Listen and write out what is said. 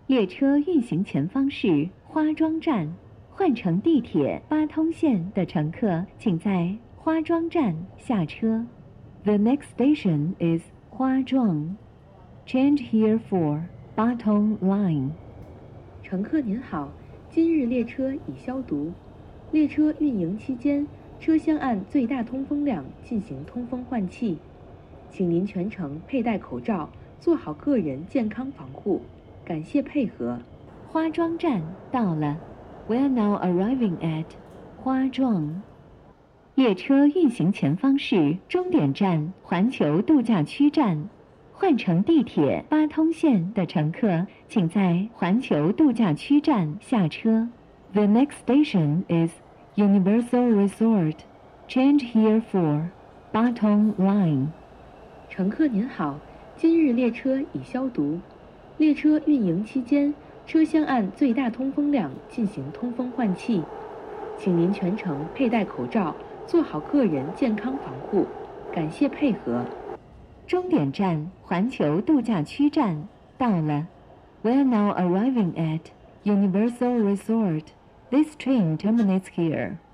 列车运行前方是花庄站，换乘地铁八通线的乘客，请在花庄站下车。The next station is 花庄。Change here for Batong Line。乘客您好，今日列车已消毒。列车运营期间，车厢按最大通风量进行通风换气，请您全程佩戴口罩，做好个人健康防护。感谢配合。花庄站到了。We are now arriving at 花庄。列车运行前方是终点站环球度假区站。换乘地铁八通线的乘客，请在环球度假区站下车。The next station is Universal Resort. Change here for Batong Line。乘客您好，今日列车已消毒。列车运营期间，车厢按最大通风量进行通风换气，请您全程佩戴口罩，做好个人健康防护。感谢配合。终点站环球度假区站到了。We are now arriving at Universal Resort. This train terminates here.